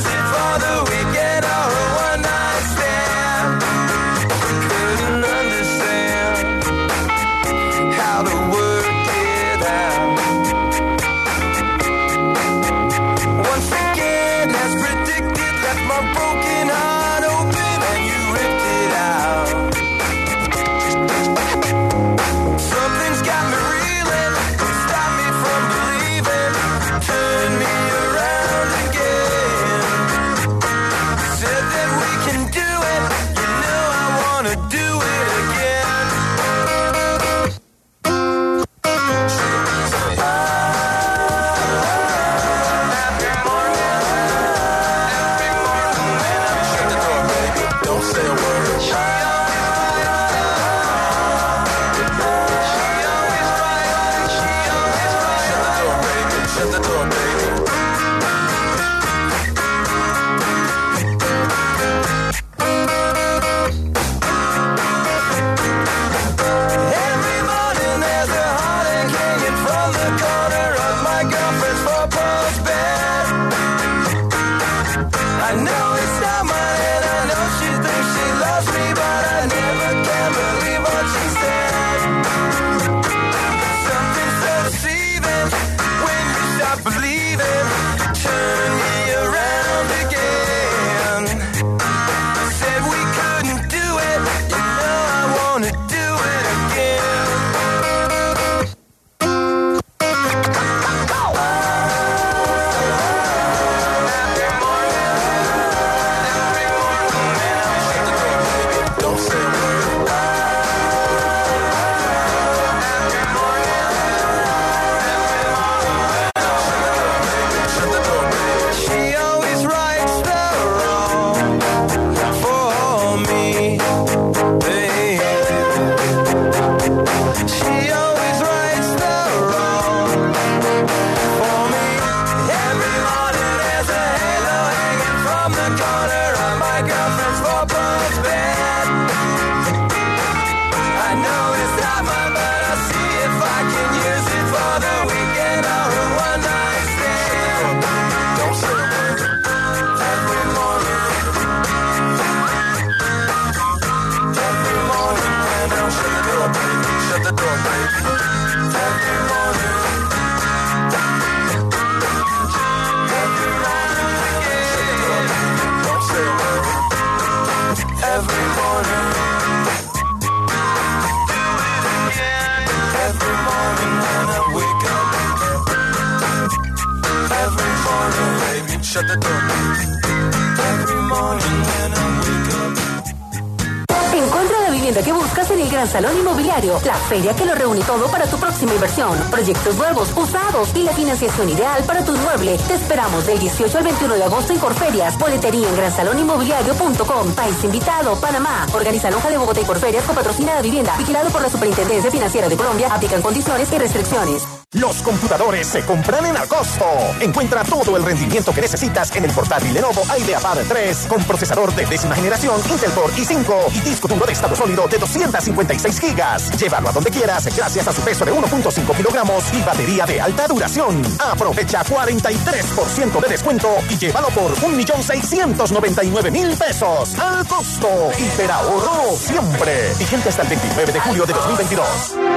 shut the door. Every morning when I wake up. Encuentra la vivienda que buscas en el Gran Salón Inmobiliario, la feria que lo reúne todo para tu próxima inversión. Proyectos nuevos, usados y la financiación ideal para tu inmueble. Te esperamos del dieciocho al veintiuno de agosto en Corferias. Boletería en gran salón inmobiliario punto com. País invitado, Panamá. Organiza Lonja de Bogotá y Corferias con patrocinada vivienda. Vigilado por la Superintendencia Financiera de Colombia. Aplican condiciones y restricciones. Los computadores se compran en agosto. Encuentra todo el rendimiento que necesitas en el portátil Lenovo IdeaPad tres con procesador de décima generación Intel Core i cinco y disco duro de estado sólido de doscientos cincuenta y seis gigas. Llévalo a donde quieras gracias a su peso de uno punto cinco kilogramos y batería de alta duración. Aprovecha cuarenta y tres por ciento de descuento y llévalo por un millón seiscientos noventa y nueve mil pesos. Al costo. Hiperahorro siempre. Vigente hasta el veintinueve de julio de dos mil veintidós.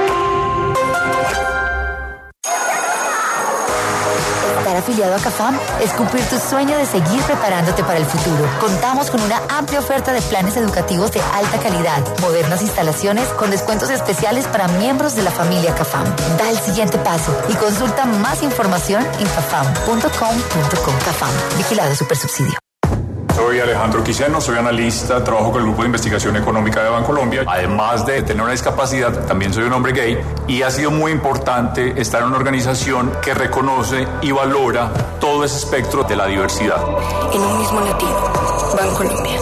Estar afiliado a CAFAM es cumplir tu sueño de seguir preparándote para el futuro. Contamos con una amplia oferta de planes educativos de alta calidad, modernas instalaciones con descuentos especiales para miembros de la familia CAFAM. Da el siguiente paso y consulta más información en cafam punto com punto co. CAFAM, vigilado Supersubsidio. Soy Alejandro Quiseno, soy analista, trabajo con el Grupo de Investigación Económica de Bancolombia. Además de tener una discapacidad, también soy un hombre gay y ha sido muy importante estar en una organización que reconoce y valora todo ese espectro de la diversidad. En un mismo latido, Bancolombia.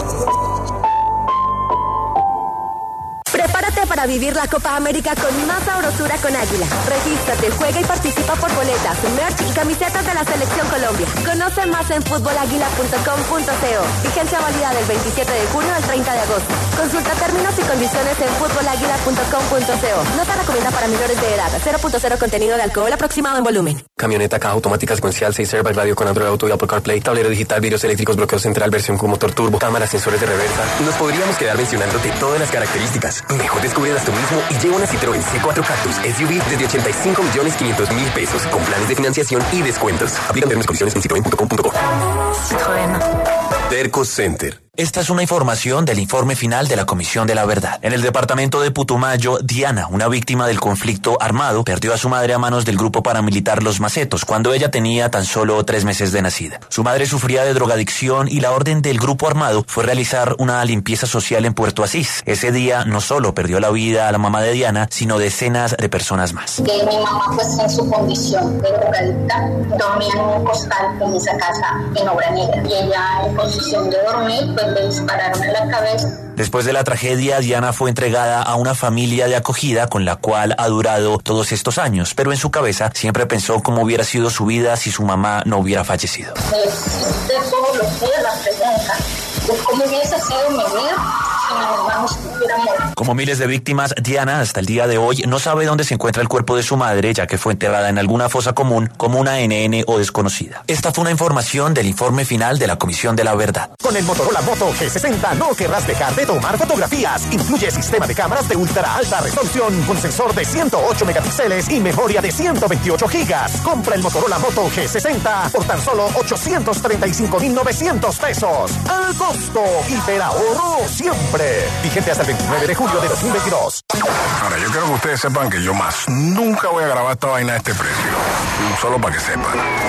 Prepárate para vivir la Copa América con más sabrosura con Águila. Regístrate, juega y participa por boletas, merch y camisetas de la Selección Colombia. Conoce más en fútbol águila punto com punto co. Vigencia válida del veintisiete de junio al treinta de agosto. Consulta términos y condiciones en fútbol águila punto com punto co. No se recomienda para menores de edad. cero punto cero contenido de alcohol aproximado en volumen. Camioneta, caja automática secuencial, seis airbag, radio con Android Auto y Apple CarPlay, tablero digital, vidrios eléctricos, bloqueo central, versión con motor turbo, cámaras, sensores de reversa. Nos podríamos quedar mencionándote todas las características. Mejor descúbrelas tú mismo y lleva una Citroën C cuatro Cactus S U V desde ochenta y cinco millones quinientos mil pesos con planes de financiación y descuentos. Aplican términos y condiciones en citroen punto com punto co. Citroën. Terco Center. Esta es una información del informe final de la Comisión de la Verdad. En el departamento de Putumayo, Diana, una víctima del conflicto armado, perdió a su madre a manos del grupo paramilitar Los Macetos cuando ella tenía tan solo tres meses de nacida. Su madre sufría de drogadicción y la orden del grupo armado fue realizar una limpieza social en Puerto Asís. Ese día no solo perdió la vida a la mamá de Diana, sino decenas de personas más. Que mi mamá, pues en su condición de drogadicta, dormía en un costal en esa casa en Obra Negra. Y ella, en posición de dormir, pues le dispararon en la cabeza. Después de la tragedia, Diana fue entregada a una familia de acogida con la cual ha durado todos estos años, pero en su cabeza siempre pensó cómo hubiera sido su vida si su mamá no hubiera fallecido. Me existe todos los días la pregunta de cómo hubiese sido mi vida si mi mamá no estuviera muerta. Como miles de víctimas, Diana hasta el día de hoy no sabe dónde se encuentra el cuerpo de su madre, ya que fue enterrada en alguna fosa común como una N N o desconocida. Esta fue una información del informe final de la Comisión de la Verdad. Con el Motorola Moto G sesenta no querrás dejar de tomar fotografías. Incluye sistema de cámaras de ultra alta resolución con sensor de ciento ocho megapíxeles y memoria de ciento veintiocho gigas. Compra el Motorola Moto G sesenta por tan solo ochocientos treinta y cinco mil novecientos pesos. Al costo. Hiperahorro siempre. Vigente hasta el veintinueve de julio de dos mil veintidós. Ahora, yo quiero que ustedes sepan que yo más nunca voy a grabar esta vaina a este precio. Solo para que sepan.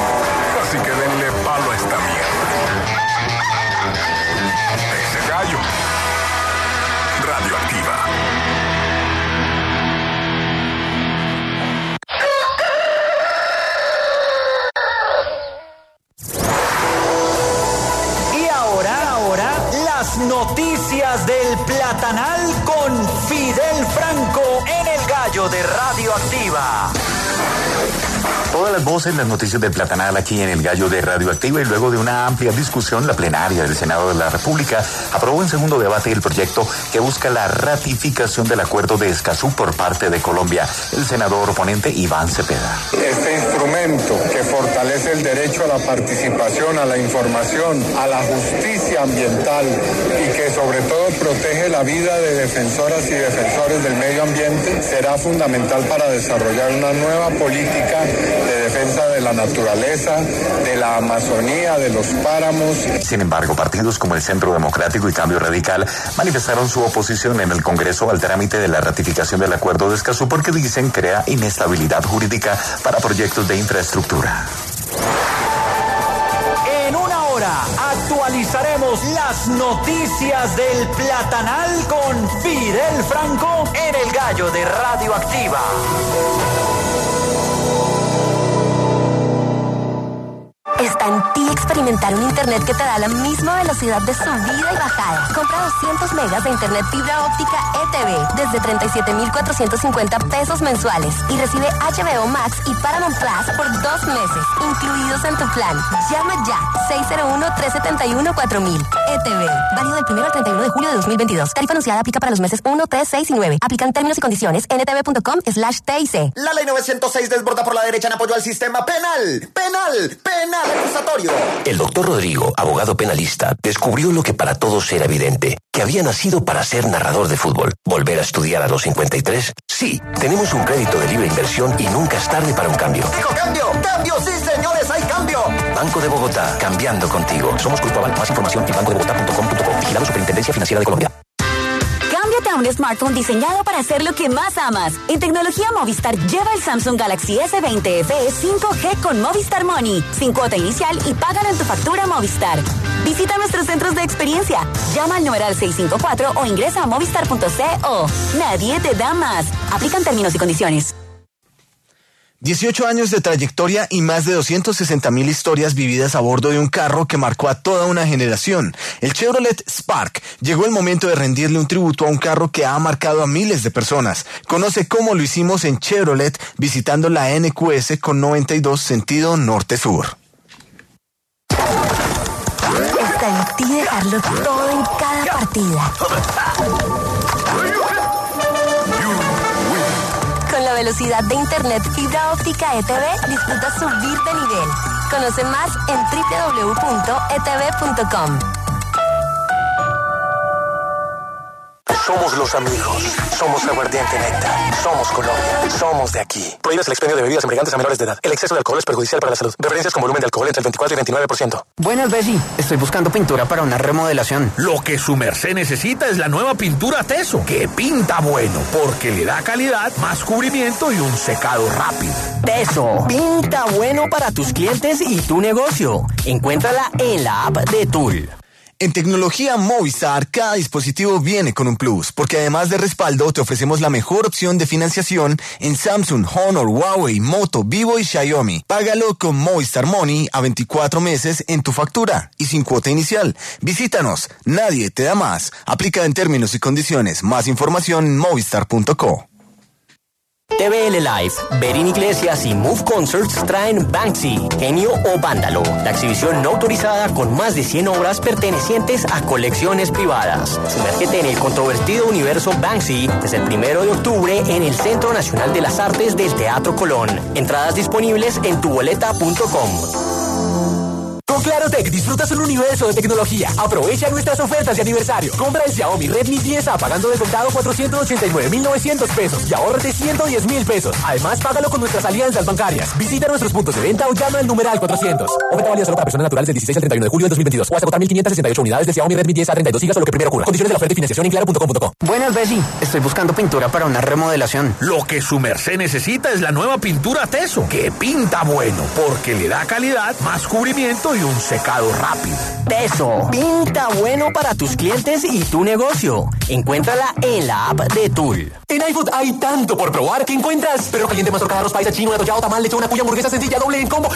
Así que denle palo a esta mierda. Ese gallo. Radioactiva. Y ahora, ahora, las noticias del Platanal con Fidel Franco en el Gallo de Radioactiva. Todas las voces, las noticias del Platanal aquí en el Gallo de Radioactiva, y luego de una amplia discusión, la plenaria del Senado de la República aprobó en segundo debate el proyecto que busca la ratificación del acuerdo de Escazú por parte de Colombia. El senador oponente Iván Cepeda. Este instrumento que fortalece el derecho a la participación, a la información, a la justicia ambiental y que sobre todo protege la vida de defensoras y defensores del medio ambiente será fundamental para desarrollar una nueva política de defensa de la naturaleza, de la Amazonía, de los páramos. Sin embargo, partidos como el Centro Democrático y Cambio Radical manifestaron su oposición en el Congreso al trámite de la ratificación del acuerdo de Escazú porque dicen crea inestabilidad jurídica para proyectos de infraestructura. En una actualizaremos las noticias del Platanal con Fidel Franco en el Gallo de Radioactiva. Está en ti experimentar un internet que te da la misma velocidad de subida y bajada. Compra doscientos megas de internet fibra óptica E T V desde treinta y siete mil cuatrocientos cincuenta pesos mensuales y recibe H B O Max y Paramount Plus por dos meses, incluidos en tu plan. Llama ya, seis cero uno, tres siete uno, cuatro mil. E T V, válido del primero al treinta y uno de julio de dos mil veintidós. Tarifa anunciada aplica para los meses uno, tres, seis y nueve. Aplican términos y condiciones en ntv.com slash TIC. La ley novecientos seis desborda por la derecha en apoyo al sistema penal. Penal, penal acusatorio. El doctor Rodrigo, abogado penalista, descubrió lo que para todos era evidente, que había nacido para ser narrador de fútbol. ¿Volver a estudiar a los cincuenta y tres? Sí, tenemos un crédito de libre inversión y nunca es tarde para un cambio. ¡Dijo cambio! ¡Cambio! ¡Sí, señores! ¡Hay cambio! Banco de Bogotá, cambiando contigo. Somos Grupo Aval. Más información en banco de bogotá punto com punto co. Vigilado Superintendencia Financiera de Colombia. Cámbiate a un smartphone diseñado para hacer lo que más amas. En tecnología Movistar lleva el Samsung Galaxy S veinte F E cinco G con Movistar Money, sin cuota inicial y págalo en tu factura Movistar. Visita nuestros centros de experiencia. Llama al numeral seis cinco cuatro o ingresa a movistar punto co. Nadie te da más. Aplican términos y condiciones. dieciocho años de trayectoria y más de doscientas sesenta mil historias vividas a bordo de un carro que marcó a toda una generación. El Chevrolet Spark. Llegó el momento de rendirle un tributo a un carro que ha marcado a miles de personas. Conoce cómo lo hicimos en Chevrolet visitando la N Q S con noventa y dos sentido norte-sur. Está en ti dejarlo todo en cada partida. Con la velocidad de internet fibra óptica E T V, disfruta subir de nivel. Conoce más en doble u doble u doble u punto e t v punto com. Somos los amigos. Somos Aguardiente Néctar. Somos Colombia. Somos de aquí. Prohíbes el expendio de bebidas embriagantes a menores de edad. El exceso de alcohol es perjudicial para la salud. Referencias con volumen de alcohol entre el veinticuatro y veintinueve por ciento. Buenas, Bessie. Estoy buscando pintura para una remodelación. Lo que su merced necesita es la nueva pintura Teso, que pinta bueno, porque le da calidad, más cubrimiento y un secado rápido. Teso, pinta bueno para tus clientes y tu negocio. Encuéntrala en la app de Tool. En tecnología Movistar, cada dispositivo viene con un plus, porque además de respaldo, te ofrecemos la mejor opción de financiación en Samsung, Honor, Huawei, Moto, Vivo y Xiaomi. Págalo con Movistar Money a veinticuatro meses en tu factura y sin cuota inicial. Visítanos, nadie te da más. Aplica en términos y condiciones. Más información en movistar punto co. T V L Live, Berin Iglesias y Move Concerts traen Banksy, Genio o Vándalo, la exhibición no autorizada con más de cien obras pertenecientes a colecciones privadas. Sumérgete en el controvertido universo Banksy desde el primero de octubre en el Centro Nacional de las Artes del Teatro Colón. Entradas disponibles en tu boleta punto com. Con Clarotec disfrutas un universo de tecnología. Aprovecha nuestras ofertas de aniversario. Compra el Xiaomi Redmi diez A pagando de contado cuatrocientos ochenta y nueve mil novecientos pesos y ahórrate ciento diez mil pesos. Además, págalo con nuestras alianzas bancarias. Visita nuestros puntos de venta o llama al numeral cuatrocientos. Oferta válida solo para personas naturales del dieciséis al treinta y uno de julio de dos mil veintidós. O hasta agotar mil quinientas sesenta y ocho unidades del Xiaomi Redmi diez A treinta y dos gigas o lo que primero ocurra. Condiciones de la oferta y financiación en claro punto com punto co. Buenas, Bessie. Estoy buscando pintura para una remodelación. Lo que su merced necesita es la nueva pintura Teso, que pinta bueno, porque le da calidad, más cubrimiento y un secado rápido. Teso, pinta bueno para tus clientes y tu negocio. Encuéntrala en la app de Tool. En iFood hay tanto por probar que encuentras perro caliente, mazorca, arroz paisa, chino, atollado, tamal, lechón, una cuya, hamburguesa sencilla, doble en combo